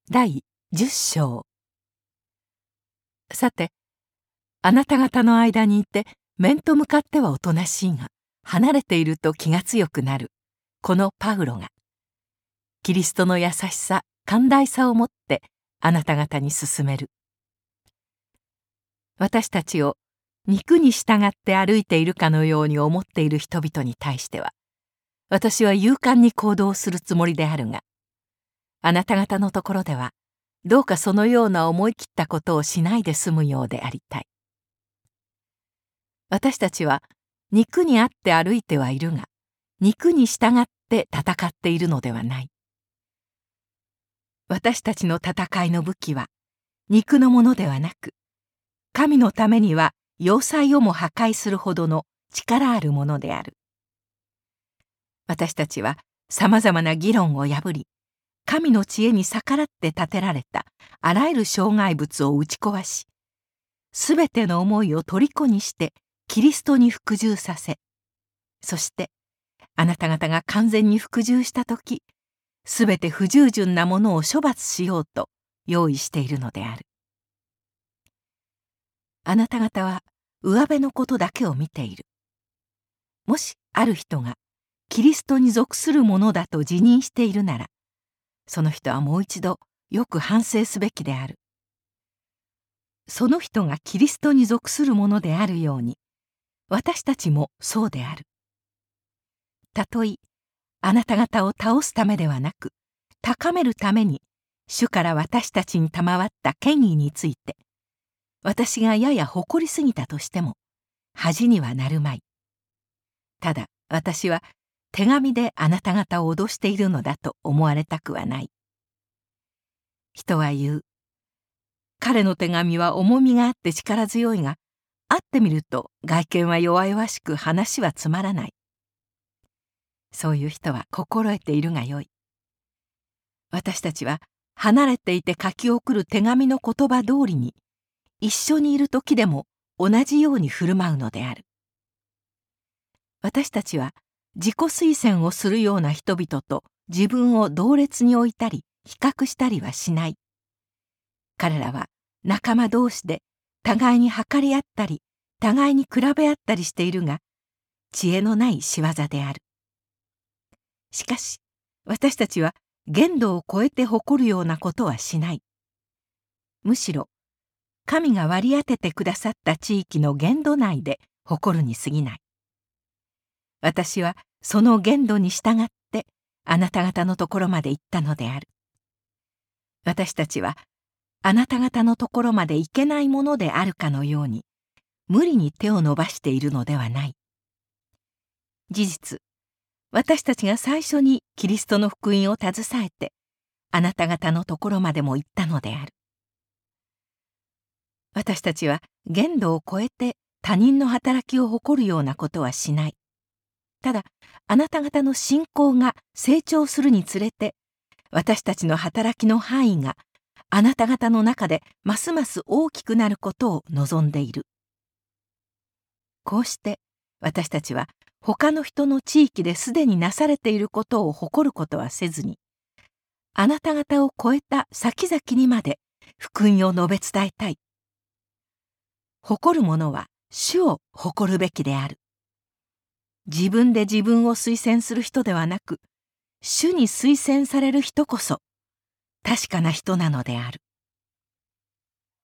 第10章。さて、あなた方の間にいて面と向かってはおとなしいが、離れていると気が強くなるこのパウロが、キリストの優しさ寛大さをもってあなた方に勧める。私たちを肉に従って歩いているかのように思っている人々に対しては、私は勇敢に行動するつもりであるが、あなた方のところではどうかそのような思い切ったことをしないで済むようでありたい。私たちは肉にあって歩いてはいるが、肉に従って戦っているのではない。私たちの戦いの武器は肉のものではなく、神のためには要塞をも破壊するほどの力あるものである。私たちはさまざまな議論を破り、神の知恵に逆らって建てられたあらゆる障害物を打ち壊し、すべての思いを虜にしてキリストに服従させ、そしてあなた方が完全に服従したとき、すべて不従順なものを処罰しようと用意しているのである。あなた方は上辺のことだけを見ている。もしある人がキリストに属するものだと自認しているなら、その人はもう一度よく反省すべきである。その人がキリストに属するものであるように、私たちもそうである。たとえあなた方を倒すためではなく、高めるために主から私たちに賜った権威について、私がやや誇りすぎたとしても恥にはなるまい。ただ私は手紙であなた方を脅しているのだと思われたくはない。人は言う。彼の手紙は重みがあって力強いが、会ってみると外見は弱々しく話はつまらない。そういう人は心得ているがよい。私たちは離れていて書き送る手紙の言葉通りに、一緒にいる時でも同じように振る舞うのである。私たちは自己推薦をするような人々と自分を同列に置いたり比較したりはしない。彼らは仲間同士で互いに計り合ったり互いに比べ合ったりしているが、知恵のない仕業である。しかし私たちは限度を超えて誇るようなことはしない。むしろ神が割り当ててくださった地域の限度内で誇るに過ぎない。私はその限度に従ってあなた方のところまで行ったのである。私たちはあなた方のところまで行けないものであるかのように無理に手を伸ばしているのではない。事実、私たちが最初にキリストの福音を携えてあなた方のところまでも行ったのである。私たちは限度を超えて他人の働きを誇るようなことはしない。ただあなた方の信仰が成長するにつれて、私たちの働きの範囲があなた方の中でますます大きくなることを望んでいる。こうして私たちは他の人の地域ですでになされていることを誇ることはせずに、あなた方を超えた先々にまで福音を述べ伝えたい。誇る者は主を誇るべきである。自分で自分を推薦する人ではなく、主に推薦される人こそ確かな人なのである。